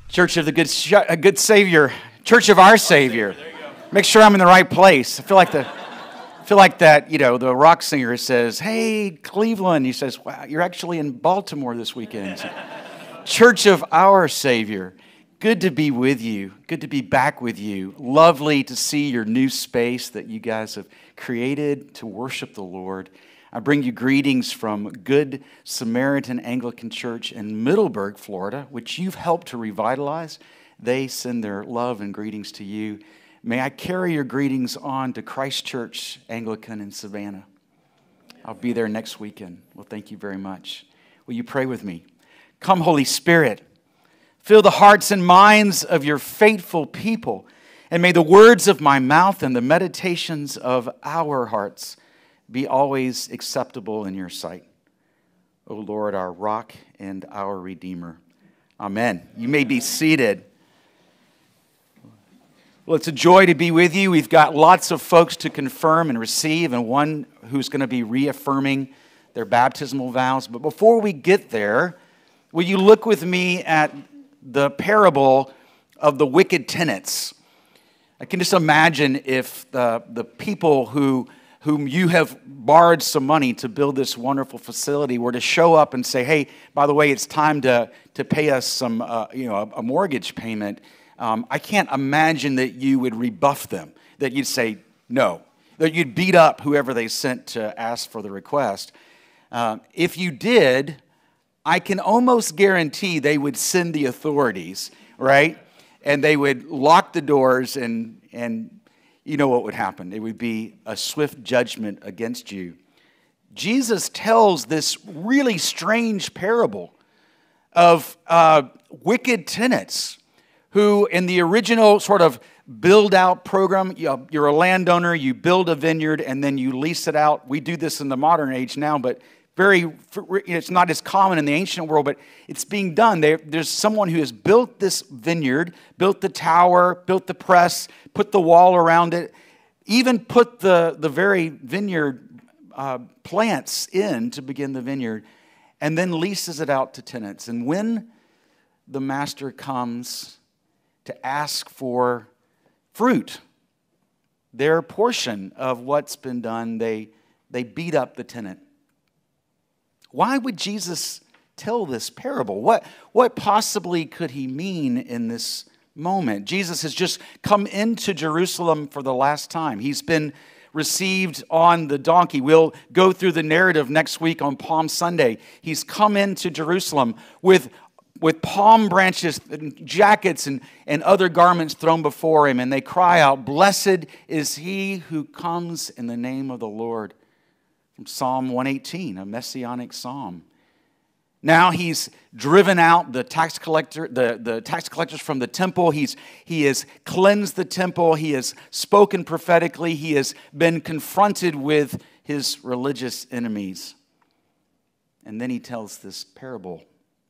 Church of the Good Savior, Church of Our Savior. Make sure I'm in the right place. I feel like that, the rock singer says, "Hey, Cleveland." He says, "Wow, you're actually in Baltimore this weekend." Church of Our Savior. Good to be with you. Good to be back with you. Lovely to see your new space that you guys have created to worship the Lord. I bring you greetings from Good Samaritan Anglican Church in Middleburg, Florida, which you've helped to revitalize. They send their love and greetings to you. May I carry your greetings on to Christ Church Anglican in Savannah. I'll be there next weekend. Well, thank you very much. Will you pray with me? Come, Holy Spirit, fill the hearts and minds of your faithful people, and may the words of my mouth and the meditations of our hearts be always acceptable in your sight. O Lord, our rock and our Redeemer. Amen. You may be seated. Well, it's a joy to be with you. We've got lots of folks to confirm and receive, and one who's going to be reaffirming their baptismal vows. But before we get there, will you look with me at the parable of the wicked tenants? I can just imagine if the people whom you have borrowed some money to build this wonderful facility were to show up and say, "Hey, by the way, it's time to pay us some, a mortgage payment." I can't imagine that you would rebuff them, that you'd say no, that you'd beat up whoever they sent to ask for the request. If you did, I can almost guarantee they would send the authorities, right? And they would lock the doors and you know what would happen. It would be a swift judgment against you. Jesus tells this really strange parable of wicked tenants who, in the original sort of build-out program, you're a landowner, you build a vineyard, and then you lease it out. We do this in the modern age now, but it's not as common in the ancient world, but it's being done. There's someone who has built this vineyard, built the tower, built the press, put the wall around it, even put the very vineyard plants in to begin the vineyard, and then leases it out to tenants. And when the master comes to ask for fruit, their portion of what's been done, they beat up the tenant. Why would Jesus tell this parable? What possibly could he mean in this moment? Jesus has just come into Jerusalem for the last time. He's been received on the donkey. We'll go through the narrative next week on Palm Sunday. He's come into Jerusalem with palm branches and jackets and other garments thrown before him, and they cry out, "Blessed is he who comes in the name of the Lord." From Psalm 118, a messianic psalm. Now he's driven out the tax collectors from the temple. He has cleansed the temple. He has spoken prophetically. He has been confronted with his religious enemies. And then he tells this parable.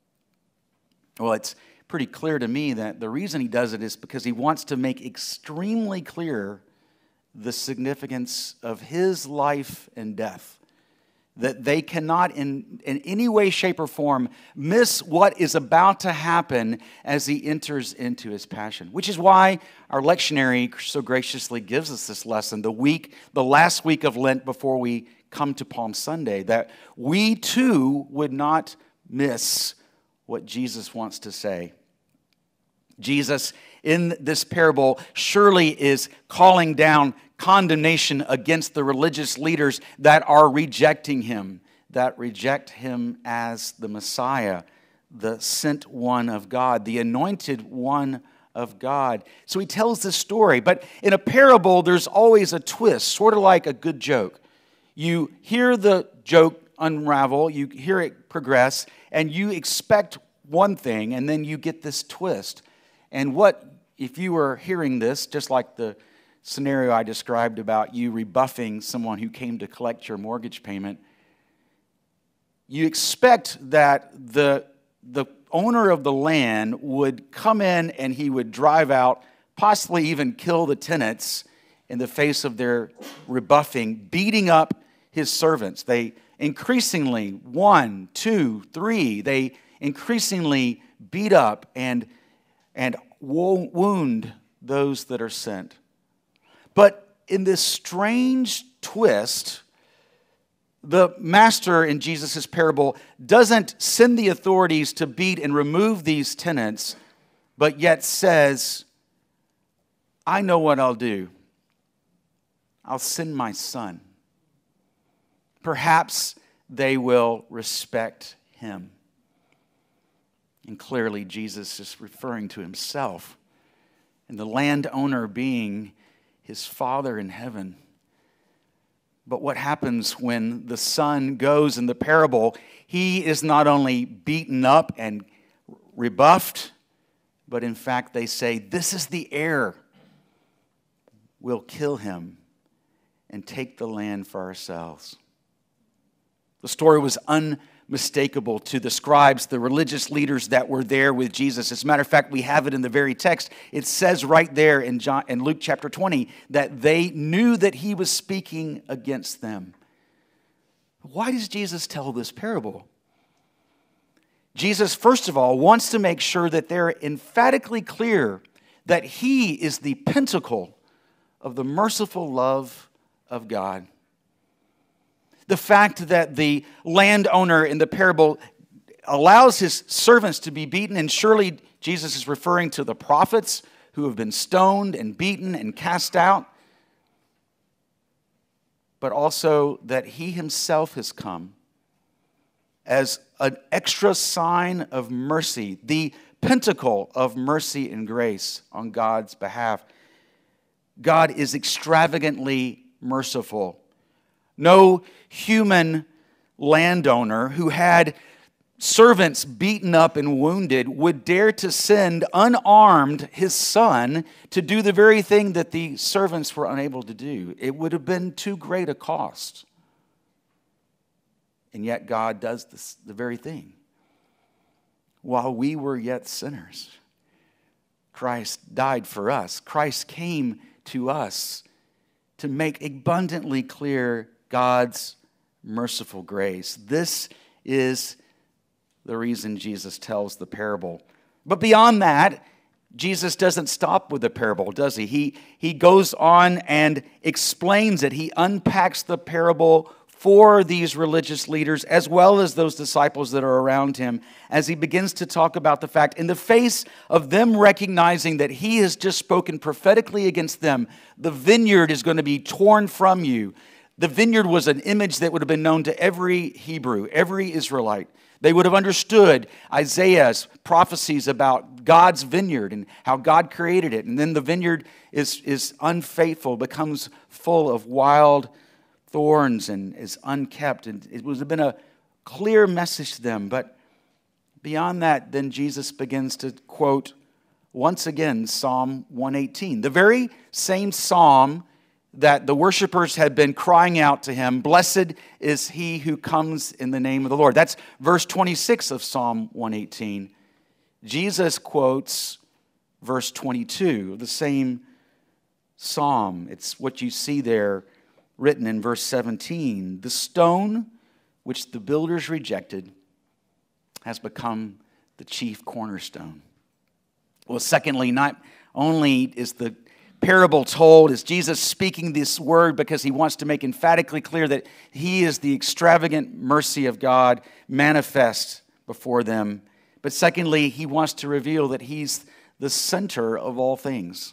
Well, it's pretty clear to me that the reason he does it is because he wants to make extremely clear the significance of his life and death. That they cannot in any way, shape, or form miss what is about to happen as he enters into his passion. Which is why our lectionary so graciously gives us this lesson, the last week of Lent before we come to Palm Sunday, that we too would not miss what Jesus wants to say. Jesus, in this parable, surely is calling down condemnation against the religious leaders that are rejecting him, that reject him as the Messiah, the sent one of God, the anointed one of God. So he tells this story. But in a parable, there's always a twist, sort of like a good joke. You hear the joke unravel, you hear it progress, and you expect one thing, and then you get this twist. And what, if you were hearing this, just like the scenario I described about you rebuffing someone who came to collect your mortgage payment, you expect that the owner of the land would come in and he would drive out, possibly even kill the tenants in the face of their rebuffing, beating up his servants. They increasingly, 1, 2, 3, they increasingly beat up and and wound those that are sent. But in this strange twist, the master in Jesus' parable doesn't send the authorities to beat and remove these tenants, but yet says, I know what I'll do. I'll send my son. Perhaps they will respect him. And clearly Jesus is referring to himself and the landowner being his Father in heaven. But what happens when the son goes in the parable? He is not only beaten up and rebuffed, but in fact they say, this is the heir. We'll kill him and take the land for ourselves. The story was unmistakable to the scribes, the religious leaders that were there with Jesus. As a matter of fact, we have it in the very text. It says right there in Luke chapter 20 that they knew that he was speaking against them. Why does Jesus tell this parable? Jesus, first of all, wants to make sure that they're emphatically clear that he is the pinnacle of the merciful love of God. The fact that the landowner in the parable allows his servants to be beaten, and surely Jesus is referring to the prophets who have been stoned and beaten and cast out, but also that he himself has come as an extra sign of mercy, the pinnacle of mercy and grace on God's behalf. God is extravagantly merciful. No human landowner who had servants beaten up and wounded would dare to send unarmed his son to do the very thing that the servants were unable to do. It would have been too great a cost. And yet God does the very thing. While we were yet sinners, Christ died for us. Christ came to us to make abundantly clear God's merciful grace. This is the reason Jesus tells the parable. But beyond that, Jesus doesn't stop with the parable, does he? He goes on and explains it. He unpacks the parable for these religious leaders as well as those disciples that are around him as he begins to talk about the fact, in the face of them recognizing that he has just spoken prophetically against them, the vineyard is going to be torn from you. The vineyard was an image that would have been known to every Hebrew, every Israelite. They would have understood Isaiah's prophecies about God's vineyard and how God created it. And then the vineyard is unfaithful, becomes full of wild thorns and is unkept. And it would have been a clear message to them. But beyond that, then Jesus begins to quote once again Psalm 118, the very same psalm that the worshipers had been crying out to him, blessed is he who comes in the name of the Lord. That's verse 26 of Psalm 118. Jesus quotes verse 22 of the same psalm. It's what you see there written in verse 17. The stone which the builders rejected has become the chief cornerstone. Well, secondly, not only is the parable told, is Jesus speaking this word because he wants to make emphatically clear that he is the extravagant mercy of God manifest before them. But secondly, he wants to reveal that he's the center of all things.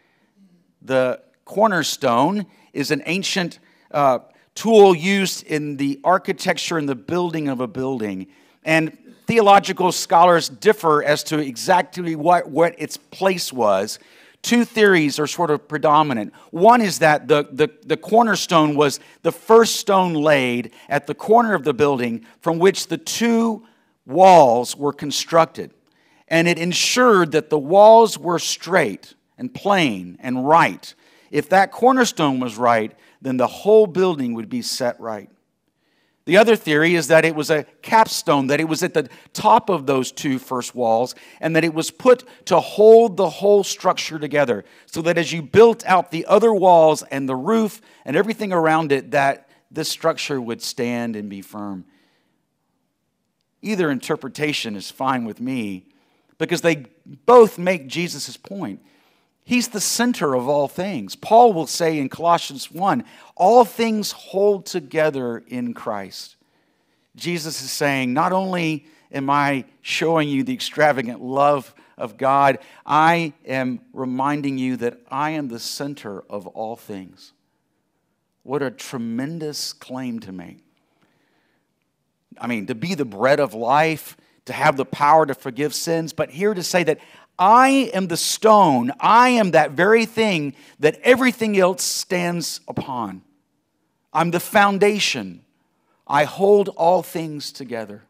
The cornerstone is an ancient tool used in the architecture and the building of a building. And theological scholars differ as to exactly what its place was. Two theories are sort of predominant. One is that the cornerstone was the first stone laid at the corner of the building from which the two walls were constructed. And it ensured that the walls were straight and plain and right. If that cornerstone was right, then the whole building would be set right. The other theory is that it was a capstone, that it was at the top of those two first walls, and that it was put to hold the whole structure together, so that as you built out the other walls and the roof and everything around it, that this structure would stand and be firm. Either interpretation is fine with me, because they both make Jesus' point. He's the center of all things. Paul will say in Colossians 1, all things hold together in Christ. Jesus is saying, not only am I showing you the extravagant love of God, I am reminding you that I am the center of all things. What a tremendous claim to make. I mean, to be the bread of life, to have the power to forgive sins, but here to say that I am the stone, I am that very thing that everything else stands upon. I'm the foundation. I hold all things together.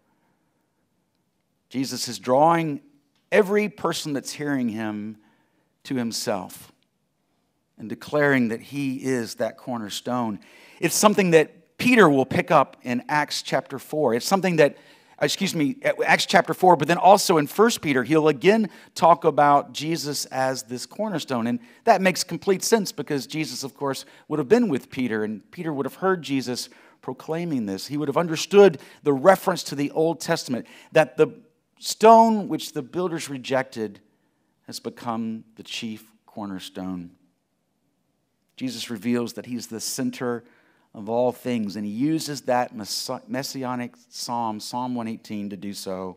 Jesus is drawing every person that's hearing him to himself and declaring that he is that cornerstone. It's something that Peter will pick up in Acts chapter 4. It's something that, Acts chapter 4, but then also in 1 Peter, he'll again talk about Jesus as this cornerstone. And that makes complete sense because Jesus, of course, would have been with Peter, and Peter would have heard Jesus proclaiming this. He would have understood the reference to the Old Testament, that the stone which the builders rejected has become the chief cornerstone. Jesus reveals that he's the center of all things, and he uses that messianic psalm, Psalm 118, to do so.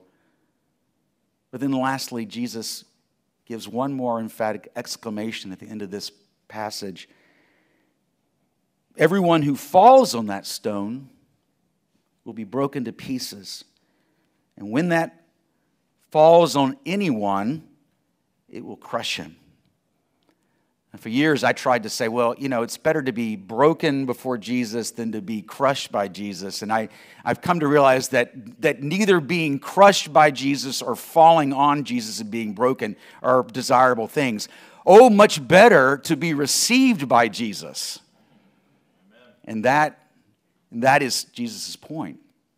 But then lastly, Jesus gives one more emphatic exclamation at the end of this passage. Everyone who falls on that stone will be broken to pieces. And when that falls on anyone, it will crush him. And for years, I tried to say, well, it's better to be broken before Jesus than to be crushed by Jesus. And I've come to realize that neither being crushed by Jesus or falling on Jesus and being broken are desirable things. Oh, much better to be received by Jesus. And that is Jesus' point.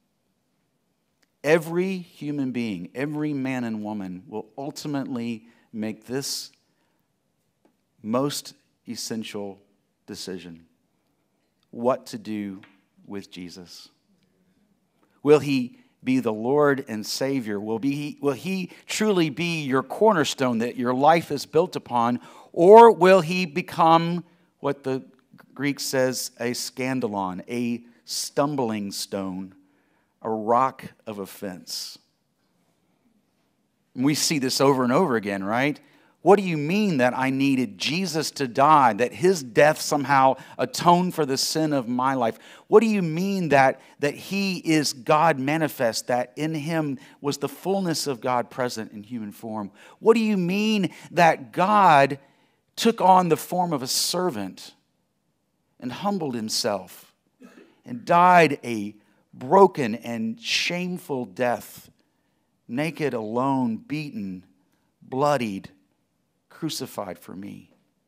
Every human being, every man and woman will ultimately make this most essential decision: what to do with Jesus. Will he be the Lord and Savior? Will he truly be your cornerstone that your life is built upon? Or will he become what the Greek says, a scandalon, a stumbling stone, a rock of offense? And we see this over and over again, right? What do you mean that I needed Jesus to die, that his death somehow atoned for the sin of my life? What do you mean that he is God manifest, that in him was the fullness of God present in human form? What do you mean that God took on the form of a servant and humbled himself and died a broken and shameful death, naked, alone, beaten, bloodied, crucified for me?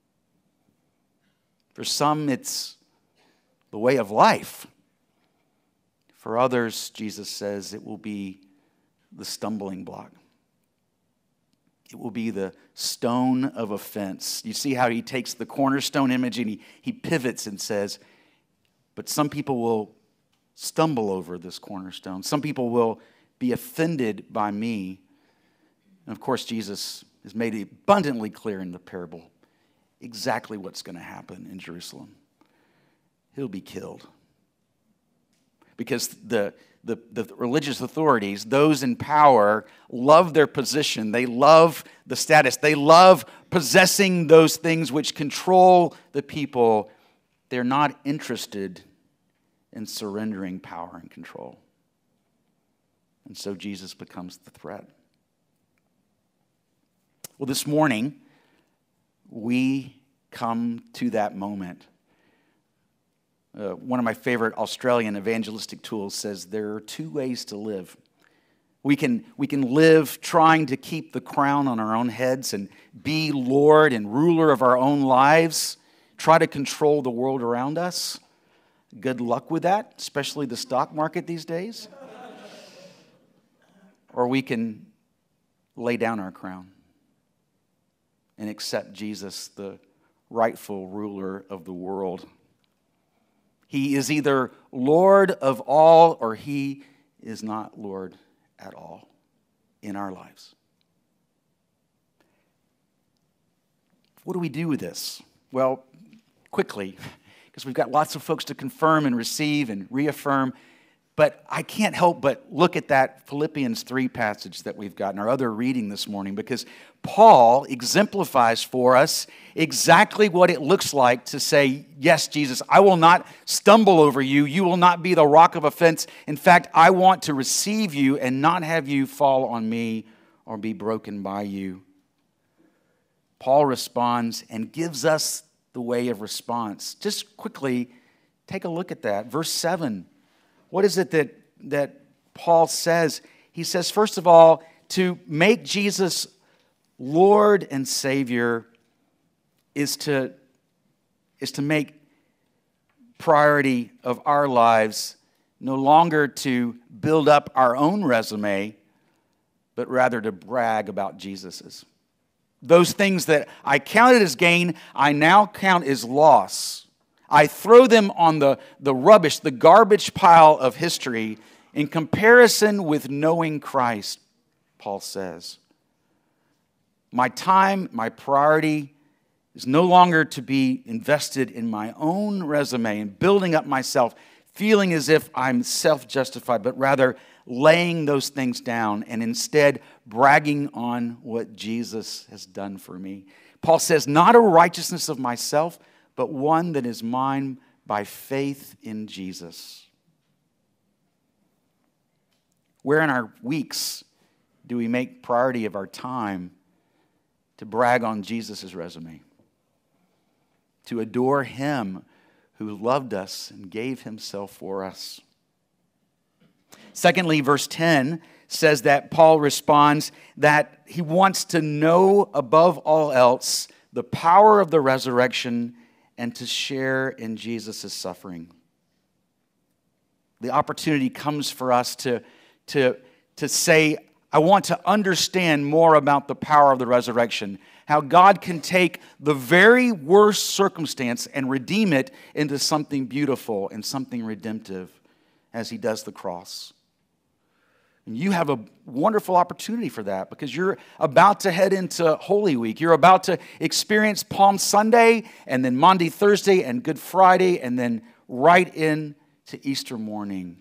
For some, it's the way of life. For others, Jesus says, it will be the stumbling block. It will be the stone of offense. You see how he takes the cornerstone image and he pivots and says, but some people will stumble over this cornerstone. Some people will be offended by me. And of course, Jesus has made it abundantly clear in the parable exactly what's going to happen in Jerusalem. He'll be killed. Because the religious authorities, those in power, love their position. They love the status. They love possessing those things which control the people. They're not interested in surrendering power and control. And so Jesus becomes the threat. Well, this morning, we come to that moment. One of my favorite Australian evangelistic tools says there are two ways to live. We can live trying to keep the crown on our own heads and be Lord and ruler of our own lives, try to control the world around us. Good luck with that, especially the stock market these days. Or we can lay down our crown and accept Jesus, the rightful ruler of the world. He is either Lord of all or he is not Lord at all in our lives. what do we do with this? Well, quickly, because we've got lots of folks to confirm and receive and reaffirm. But I can't help but look at that Philippians 3 passage that we've got in our other reading this morning, because Paul exemplifies for us exactly what it looks like to say, yes, Jesus, I will not stumble over you. You will not be the rock of offense. In fact, I want to receive you and not have you fall on me or be broken by you. Paul responds and gives us the way of response. Just quickly, take a look at that. Verse 7. What is it that Paul says? He says, first of all, to make Jesus Lord and Savior is to make priority of our lives no longer to build up our own resume, but rather to brag about Jesus's. Those things that I counted as gain, I now count as loss. I throw them on the rubbish, the garbage pile of history in comparison with knowing Christ, Paul says. My time, my priority is no longer to be invested in my own resume and building up myself, feeling as if I'm self-justified, but rather laying those things down and instead bragging on what Jesus has done for me. Paul says, not a righteousness of myself, but one that is mine by faith in Jesus. Where in our weeks do we make priority of our time to brag on Jesus' resume? To adore Him who loved us and gave Himself for us. Secondly, verse 10 says that Paul responds that he wants to know above all else the power of the resurrection and to share in Jesus' suffering. The opportunity comes for us to say, I want to understand more about the power of the resurrection. How God can take the very worst circumstance and redeem it into something beautiful and something redemptive as He does the cross. And you have a wonderful opportunity for that because you're about to head into Holy Week. You're about to experience Palm Sunday and then Maundy Thursday and Good Friday and then right into Easter morning.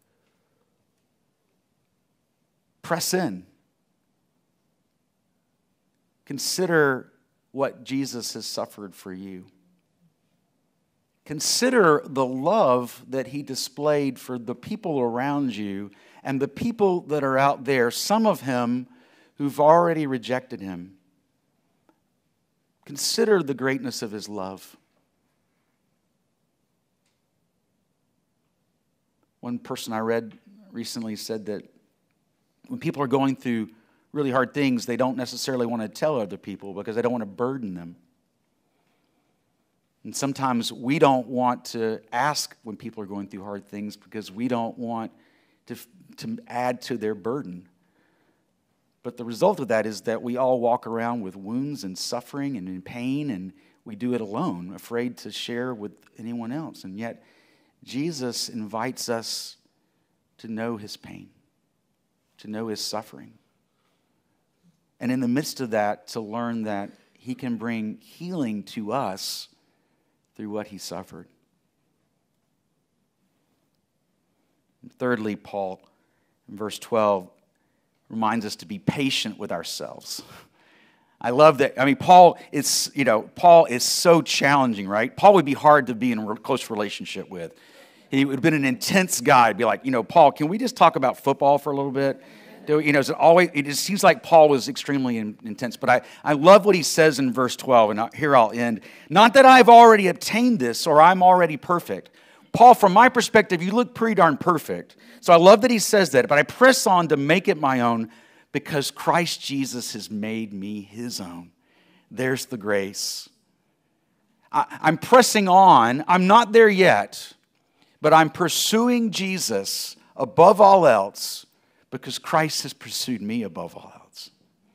Press in. Consider what Jesus has suffered for you. Consider the love that He displayed for the people around you and the people that are out there, some of Him who've already rejected Him. Consider the greatness of His love. One person I read recently said that when people are going through really hard things, they don't necessarily want to tell other people because they don't want to burden them. And sometimes we don't want to ask when people are going through hard things because we don't want to add to their burden. But the result of that is that we all walk around with wounds and suffering and in pain, and we do it alone, afraid to share with anyone else. And yet, Jesus invites us to know His pain, to know His suffering. And in the midst of that, to learn that He can bring healing to us through what He suffered. And thirdly, Paul, in verse 12, reminds us to be patient with ourselves. I love that. I mean, Paul is so challenging, right? Paul would be hard to be in a close relationship with. He would have been an intense guy. Be like, Paul, can we just talk about football for a little bit? It just seems like Paul was extremely intense. But I love what he says in verse 12, and here I'll end. Not that I've already obtained this or I'm already perfect. Paul, from my perspective, you look pretty darn perfect. So I love that he says that, but I press on to make it my own because Christ Jesus has made me His own. There's the grace. I'm pressing on. I'm not there yet, but I'm pursuing Jesus above all else because Christ has pursued me above all else.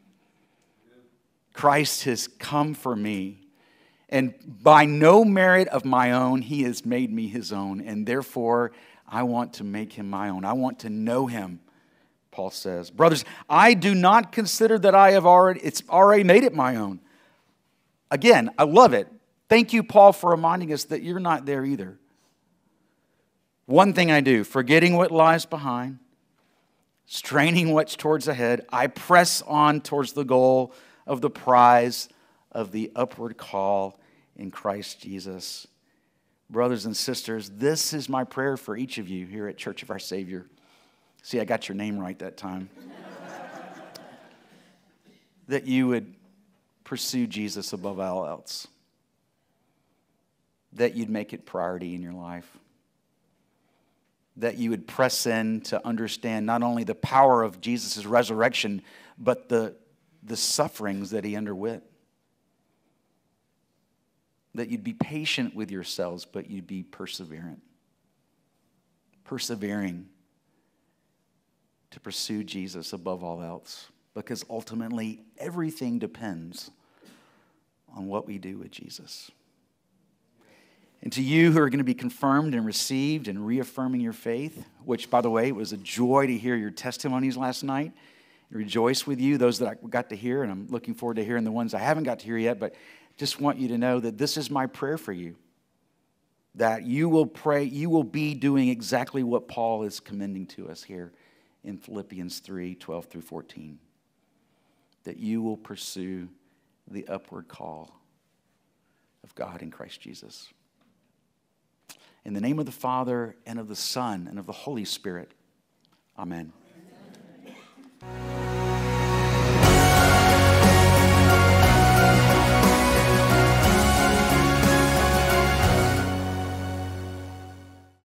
Christ has come for me. And by no merit of my own, He has made me His own. And therefore, I want to make Him my own. I want to know Him, Paul says. Brothers, I do not consider that it's already made it my own. Again, I love it. Thank you, Paul, for reminding us that you're not there either. One thing I do, forgetting what lies behind, straining what's towards ahead, I press on towards the goal of the prize of the upward call in Christ Jesus. Brothers and sisters, this is my prayer for each of you here at Church of Our Savior. See, I got your name right that time. That you would pursue Jesus above all else. That you'd make it priority in your life. That you would press in to understand not only the power of Jesus' resurrection, but the sufferings that he underwent. That you'd be patient with yourselves, but you'd be perseverant. Persevering to pursue Jesus above all else. Because ultimately, everything depends on what we do with Jesus. And to you who are going to be confirmed and received and reaffirming your faith, which, by the way, it was a joy to hear your testimonies last night. I rejoice with you, those that I got to hear, and I'm looking forward to hearing the ones I haven't got to hear yet, but just want you to know that this is my prayer for you. That you will pray, you will be doing exactly what Paul is commending to us here in Philippians 3:12 through 14. That you will pursue the upward call of God in Christ Jesus. In the name of the Father, and of the Son, and of the Holy Spirit. Amen.